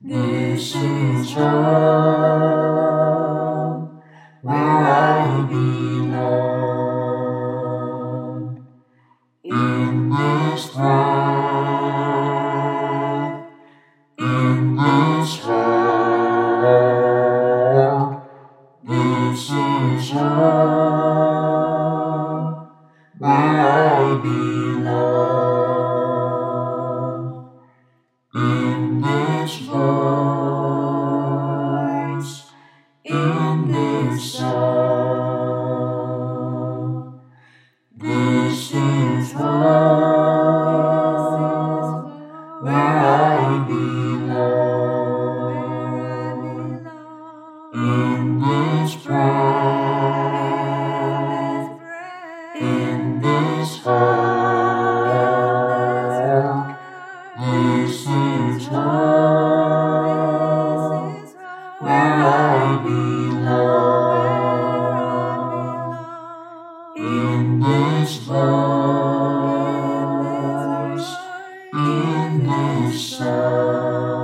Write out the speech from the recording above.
This is home where I belong. In this life, in this heart, this is home where I belong. In this voice, in this song, this is home where I belong. In this breath, in this heart, this is home where I belong. In this voice, in this song.